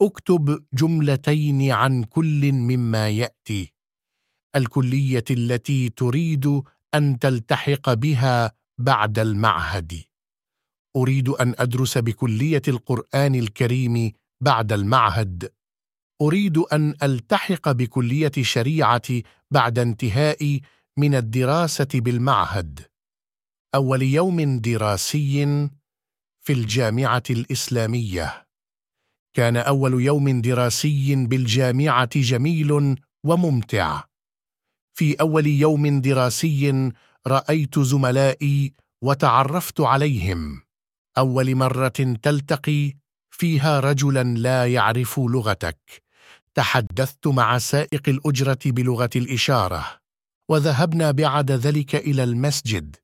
اكتب جملتين عن كل مما يأتي: الكلية التي تريد أن تلتحق بها بعد المعهد. أريد أن أدرس بكلية القرآن الكريم بعد المعهد. أريد أن ألتحق بكلية الشريعة بعد انتهائي من الدراسة بالمعهد. أول يوم دراسي في الجامعة الإسلامية. كان أول يوم دراسي بالجامعة جميل وممتع. في أول يوم دراسي رأيت زملائي وتعرفت عليهم. أول مرة تلتقي فيها رجلا لا يعرف لغتك. تحدثت مع سائق الأجرة بلغة الإشارة، وذهبنا بعد ذلك إلى المسجد.